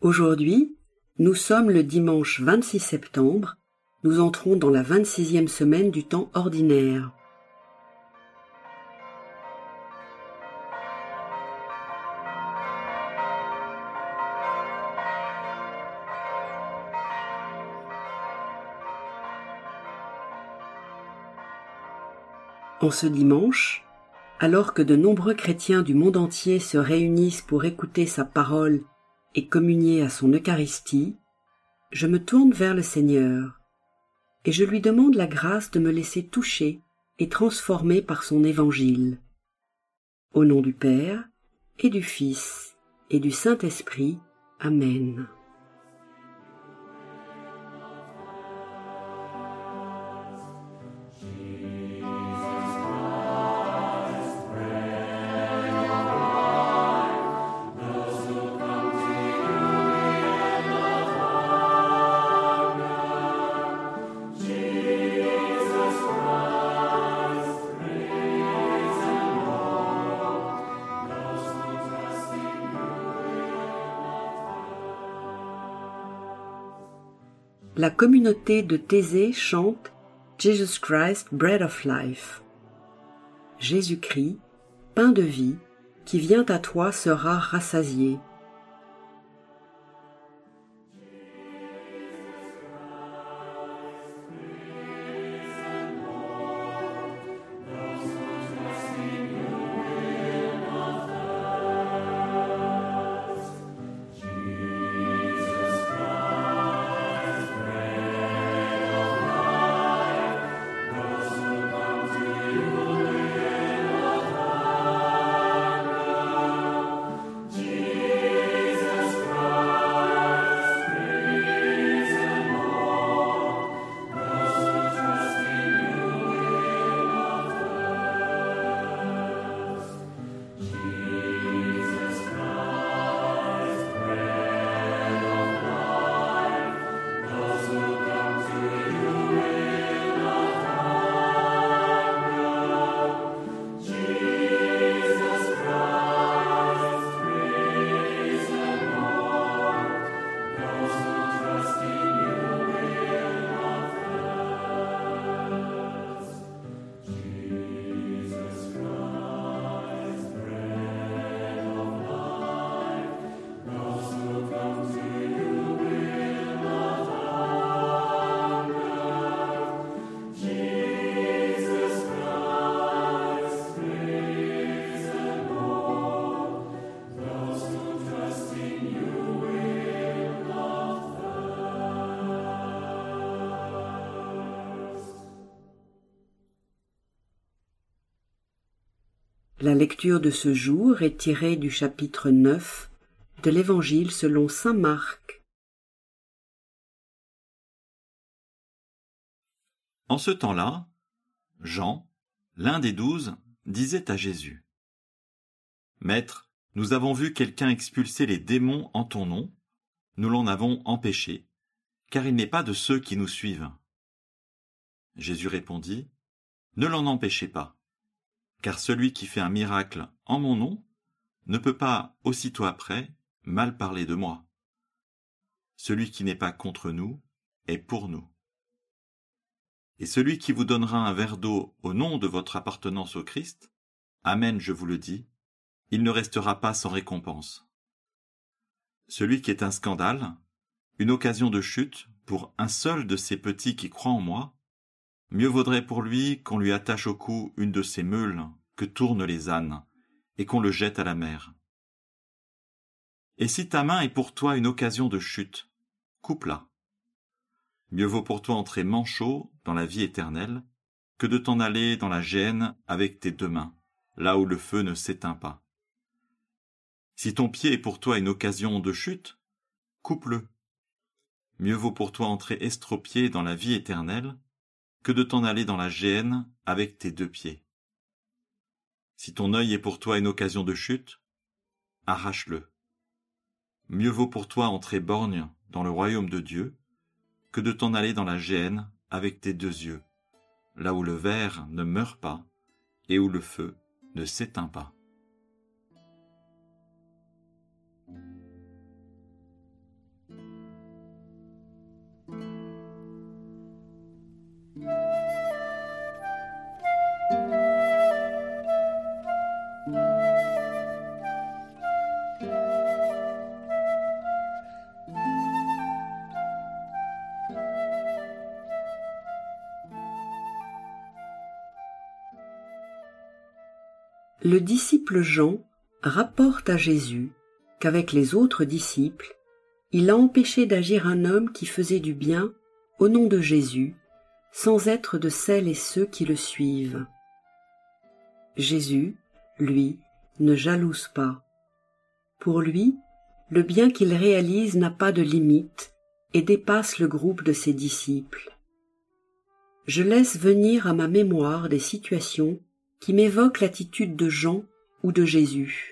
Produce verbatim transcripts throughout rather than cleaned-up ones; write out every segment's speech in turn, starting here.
Aujourd'hui, nous sommes le dimanche vingt-six septembre, nous entrons dans la vingt-sixième semaine du temps ordinaire. En ce dimanche, alors que de nombreux chrétiens du monde entier se réunissent pour écouter sa parole et communier à son Eucharistie, je me tourne vers le Seigneur et je lui demande la grâce de me laisser toucher et transformer par son évangile. Au nom du Père et du Fils et du Saint-Esprit. Amen. La communauté de Thésée chante Jesus Christ, Bread of Life. Jésus-Christ, pain de vie, qui vient à toi sera rassasié. La lecture de ce jour est tirée du chapitre neuf de l'Évangile selon saint Marc. En ce temps-là, Jean, l'un des douze, disait à Jésus : « Maître, nous avons vu quelqu'un expulser les démons en ton nom, nous l'en avons empêché, car il n'est pas de ceux qui nous suivent. » Jésus répondit : « Ne l'en empêchez pas. Car celui qui fait un miracle en mon nom ne peut pas, aussitôt après, mal parler de moi. Celui qui n'est pas contre nous est pour nous. Et celui qui vous donnera un verre d'eau au nom de votre appartenance au Christ, amen, je vous le dis, il ne restera pas sans récompense. Celui qui est un scandale, une occasion de chute pour un seul de ces petits qui croient en moi, mieux vaudrait pour lui qu'on lui attache au cou une de ces meules que tournent les ânes, et qu'on le jette à la mer. Et si ta main est pour toi une occasion de chute, coupe-la. Mieux vaut pour toi entrer manchot dans la vie éternelle, que de t'en aller dans la géhenne avec tes deux mains, là où le feu ne s'éteint pas. Si ton pied est pour toi une occasion de chute, coupe-le. Mieux vaut pour toi entrer estropié dans la vie éternelle, que de t'en aller dans la géhenne avec tes deux pieds. Si ton œil est pour toi une occasion de chute, arrache-le. Mieux vaut pour toi entrer borgne dans le royaume de Dieu, que de t'en aller dans la géhenne avec tes deux yeux, là où le ver ne meurt pas et où le feu ne s'éteint pas. Le disciple Jean rapporte à Jésus qu'avec les autres disciples, il a empêché d'agir un homme qui faisait du bien au nom de Jésus, sans être de celles et ceux qui le suivent. Jésus, lui, ne jalouse pas. Pour lui, le bien qu'il réalise n'a pas de limite et dépasse le groupe de ses disciples. Je laisse venir à ma mémoire des situations qui m'évoquent l'attitude de Jean ou de Jésus.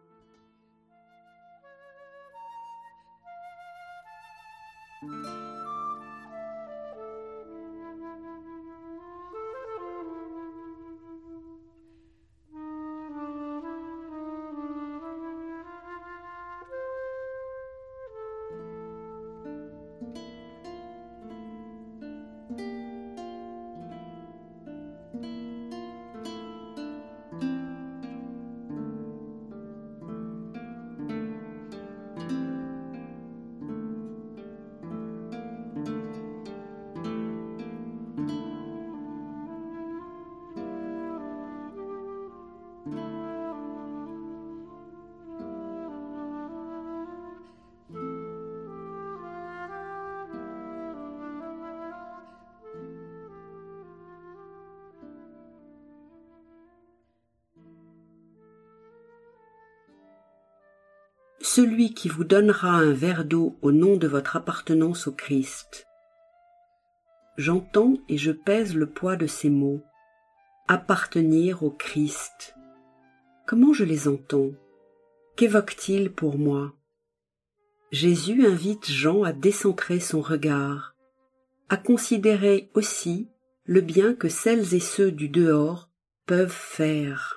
Celui qui vous donnera un verre d'eau au nom de votre appartenance au Christ. J'entends et je pèse le poids de ces mots. Appartenir au Christ. Comment je les entends? Qu'évoque-t-il pour moi? Jésus invite Jean à décentrer son regard, à considérer aussi le bien que celles et ceux du dehors peuvent faire.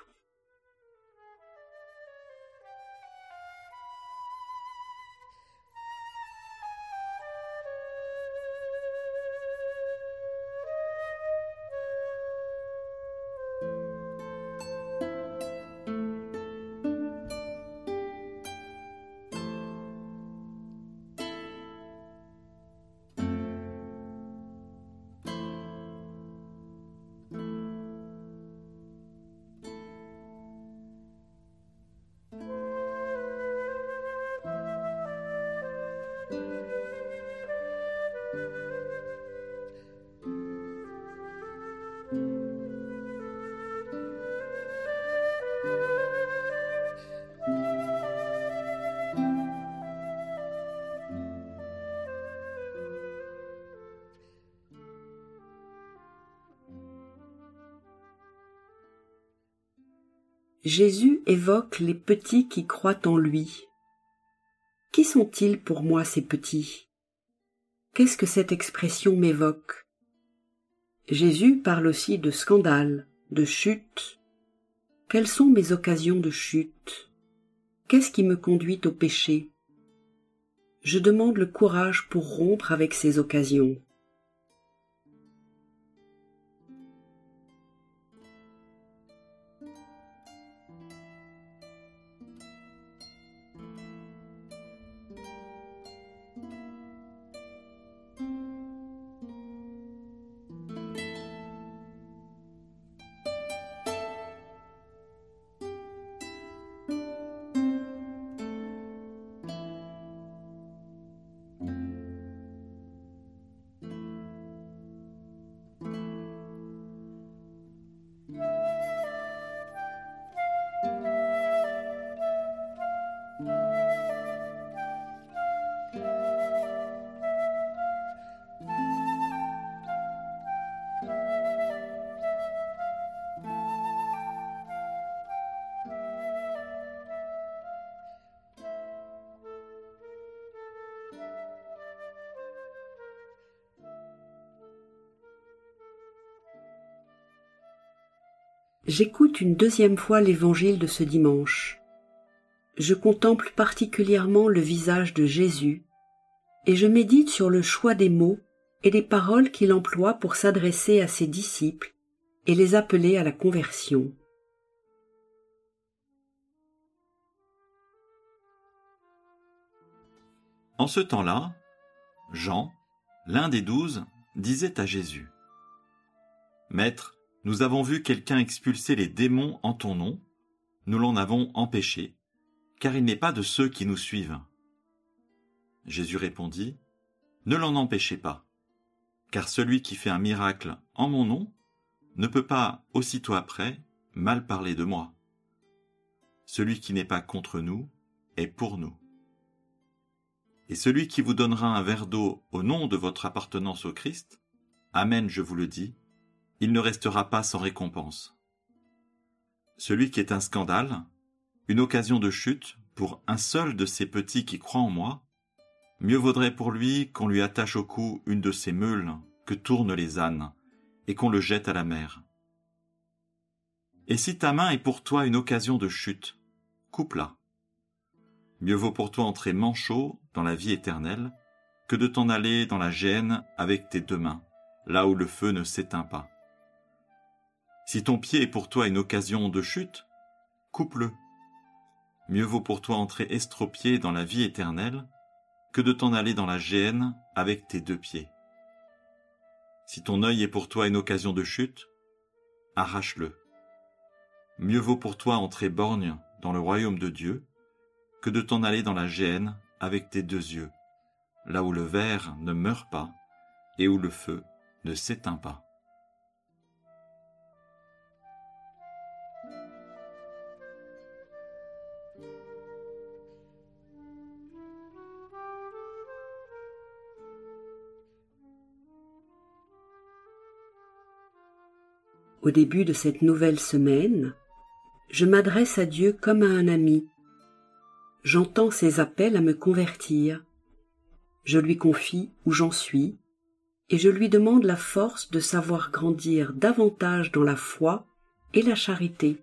Jésus évoque les petits qui croient en lui. Qui sont-ils pour moi ces petits? Qu'est-ce que cette expression m'évoque? Jésus parle aussi de scandale, de chute. Quelles sont mes occasions de chute? Qu'est-ce qui me conduit au péché? Je demande le courage pour rompre avec ces occasions. J'écoute une deuxième fois l'évangile de ce dimanche. Je contemple particulièrement le visage de Jésus et je médite sur le choix des mots et des paroles qu'il emploie pour s'adresser à ses disciples et les appeler à la conversion. En ce temps-là, Jean, l'un des douze, disait à Jésus : « Maître, nous avons vu quelqu'un expulser les démons en ton nom, nous l'en avons empêché, car il n'est pas de ceux qui nous suivent. » Jésus répondit, « Ne l'en empêchez pas, car celui qui fait un miracle en mon nom ne peut pas, aussitôt après, mal parler de moi. Celui qui n'est pas contre nous est pour nous. Et celui qui vous donnera un verre d'eau au nom de votre appartenance au Christ, amen, je vous le dis, il ne restera pas sans récompense. Celui qui est un scandale, une occasion de chute pour un seul de ces petits qui croient en moi, mieux vaudrait pour lui qu'on lui attache au cou une de ces meules que tournent les ânes et qu'on le jette à la mer. Et si ta main est pour toi une occasion de chute, coupe-la. Mieux vaut pour toi entrer manchot dans la vie éternelle que de t'en aller dans la géhenne avec tes deux mains, là où le feu ne s'éteint pas. Si ton pied est pour toi une occasion de chute, coupe-le. Mieux vaut pour toi entrer estropié dans la vie éternelle que de t'en aller dans la géhenne avec tes deux pieds. Si ton œil est pour toi une occasion de chute, arrache-le. Mieux vaut pour toi entrer borgne dans le royaume de Dieu que de t'en aller dans la géhenne avec tes deux yeux, là où le ver ne meurt pas et où le feu ne s'éteint pas. Au début de cette nouvelle semaine, je m'adresse à Dieu comme à un ami. J'entends ses appels à me convertir. Je lui confie où j'en suis et je lui demande la force de savoir grandir davantage dans la foi et la charité.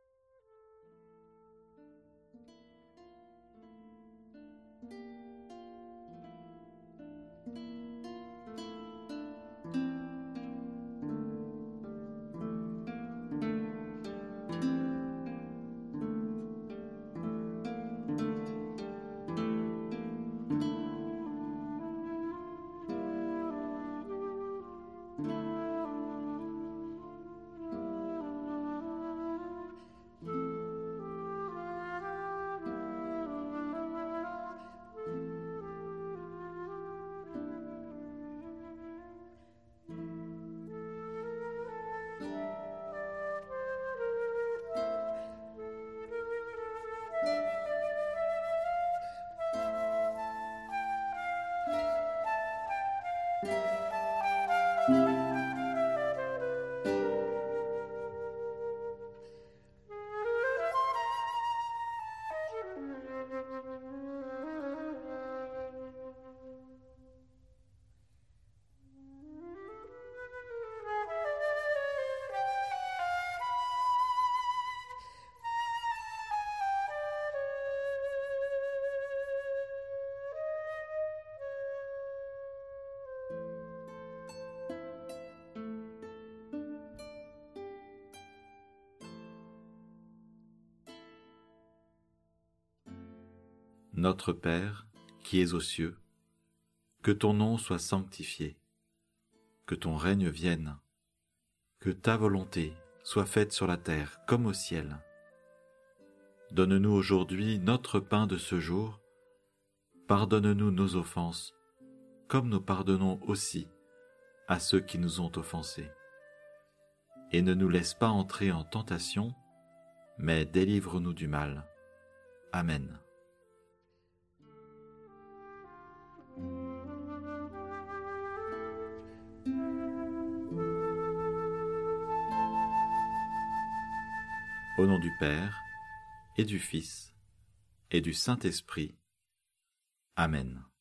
Notre Père, qui es aux cieux, que ton nom soit sanctifié, que ton règne vienne, que ta volonté soit faite sur la terre comme au ciel. Donne-nous aujourd'hui notre pain de ce jour, pardonne-nous nos offenses, comme nous pardonnons aussi à ceux qui nous ont offensés. Et ne nous laisse pas entrer en tentation, mais délivre-nous du mal. Amen. Au nom du Père, et du Fils, et du Saint-Esprit. Amen.